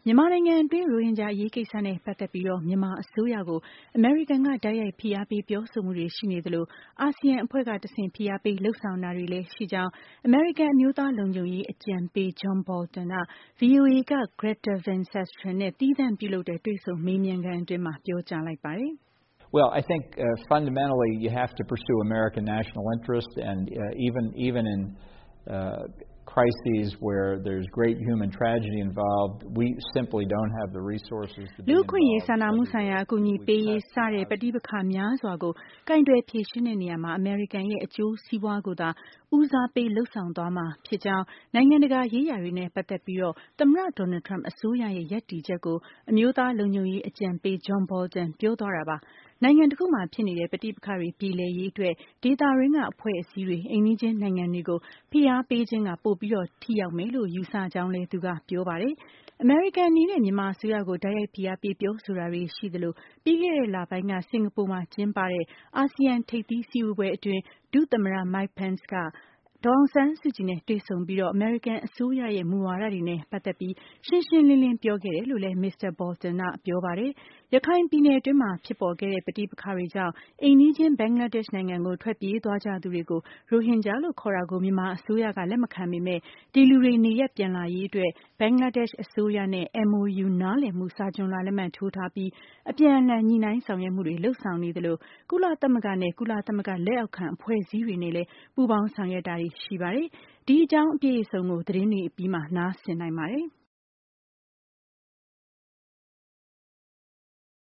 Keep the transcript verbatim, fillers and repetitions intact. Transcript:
မြန်မာနိုင်ငံအတွင်းရိုဟင်ဂျာအရေးကိစ္စနဲ့ပတ်သက်ပြီးတော့မြန်မာအစိုးရကိုအမေရိကန်ကတိုက်ရိုက်ဖိအားပေးပြောဆိုမှုတွေရှိနေသလိုအာဆီယံအဖွဲ့ကတဆင့်ဖိအားပေးလှုပ်ဆောင်တာတွေလည်းရှိကြောင်းအမေရိကန်အမျိုးသားလုံခြုံရေးအကြံပေး John Bolton က ဗွီအိုအေက Greta Van Susteren နဲ့သီးသန့်ပြုလုပ်တဲ့တွေ့ဆုံမေးမြန်းခန်းအတွင်းမှာပြောကြားလိုက်ပါတယ်။ Well, I think uh, fundamentally you have to pursue American national interest, and uh, even even in uh, crises where there's great human tragedy involved, we simply don't have the resources to be လူခွင့်ရေးစာနာမှုဆိုင်ရာအကူအညီပေးရေးစတဲ့ပဋိပက္ခများစွာကိုကင်တွယ်ဖြေရှင်းတဲ့နေရာမှာအမေရိကန်ရဲ့အကျိုးစီးပွားကိုသာဦးစားပေးလှုပ်ဆောင်သွားမှာဖြစ်ကြောင်းနိုင်ငံတကာရေးရာတွေနဲ့ပတ်သက်ပြီးတော့သမ္မတ Donald Trump အစိုးရရဲ့ရပ်တည်ချက်ကိုအမျိုးသားလုံခြုံရေးအကြံပေး John Bolton ပြောသွားတာပါ။နိုင်ငံတစ်ခုမှာဖြစ်နေတဲ့ပဋိပက္ခတွေပြေလည်ရေးအတွက်ဒေသတွင်းကအဖွဲ့အစည်းတွေအိမ်နီးချင်းနိုင်ငံတွေကိုဖိအားပေးခြင်းကပိုပြီးတော့ထိရောက်မယ်လို့ယူဆကြောင်းလည်းသူကပြောပါတယ်။အမေရိကန်အနေနဲ့မြန်မာအစိုးရကိုတိုက်ရိုက်ဖိအားပေးပြောဆိုတာတွေရှိသလိုပြီးခဲ့တဲ့လပိုင်းကစင်ကာပူမှာကျင်းပတဲ့အာဆီယံထိပ်သီးစည်းဝေးပွဲအတွင်းဒုသမ္မတ Mike Pence ကဒေါ်အောင်ဆန်းစုကြည်နဲ့တွေ့ဆုံပြီးတော့အမေရိကန်အစိုးရရဲ့မူဝါဒတွေနဲ့ပတ်သက်ပြီးရှင်းရှင်းလင်းလင်းပြောခဲ့တယ်လို့လည်း မစ္စတာ Bolton ကပြောပါတယ်။ရခိုင်ပြည်နယ်အတွင်းမှာဖြစ်ပေါ်ခဲ့တဲ့ပဋိပက္ခတွေကြောင့်အိမ်နီးချင်းဘင်္ဂလားဒေ့ရှ်နိုင်ငံကိုထွက်ပြေးသွားကြသူတွေကိုရိုဟင်ဂျာလို့ခေါ်တာကိုမြန်မာအစိုးရကလက်မခံပေမဲ့ဒီလူတွေနေရပ်ပြန်လာရေးအတွက်ဘင်္ဂလားဒေ့ရှ်အစိုးရနဲ့ M O U နားလည်မှုစာချွန်လွှာလက်မှတ်ထိုးထားပြီးအပြန်အလှန်ညှိနှိုင်းဆောင်ရွက်မှုတွေလုပ်ဆောင်နေသလိုကုလသမဂ္ဂနဲ့ကုလသမဂ္ဂလက်အောက်ခံအဖွဲ့အစည်းတွေနဲ့လည်းပူးပေါင်းဆောင်ရွက်တာတွေရှိပါတယ်။ဒီအကြောင်းအပြည့်အစုံကိုသတင်းတွေအပြီးမှာနားဆင်နိုင်ပါတယ်။